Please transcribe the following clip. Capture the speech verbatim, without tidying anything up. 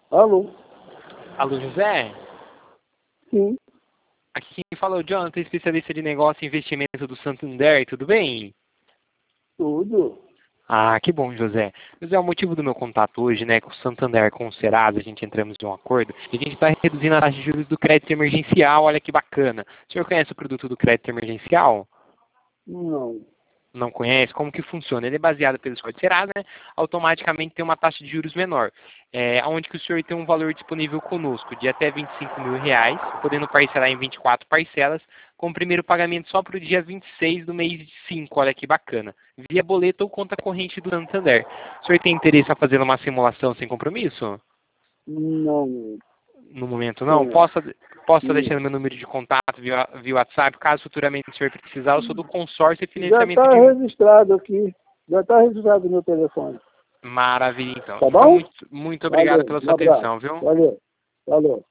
Alô? Alô, José? Sim, Aqui quem fala é o Jonathan, especialista de negócio e investimento do Santander, tudo bem? tudo. Ah, que bom, José. José, o motivo do meu contato hoje, né, com o Santander, com o Serasa, a gente entramos em um acordo e a gente está reduzindo a taxa de juros do crédito emergencial, olha que bacana. O senhor conhece o produto do crédito emergencial? Não. Não conhece? Como que funciona? Ele é baseado pelo score de Serasa, né? Automaticamente tem uma taxa de juros menor, é, onde que o senhor tem um valor disponível conosco de até vinte e cinco mil reais, podendo parcelar em vinte e quatro parcelas, com o primeiro pagamento só para o dia vinte e seis do mês de cinco, olha que bacana, via boleto ou conta corrente do Santander. O senhor tem interesse em fazer uma simulação sem compromisso? Não. No momento não? É. Posso, posso estar Sim. deixando meu número de contato via, via WhatsApp, caso futuramente o senhor precisar, eu sou do consórcio e Já financiamento está de... registrado aqui. Já está registrado no meu telefone. Maravilha, então. Tá Então, bom? muito, muito obrigado Valeu. pela Um sua abraço. atenção, viu? Valeu. Valeu.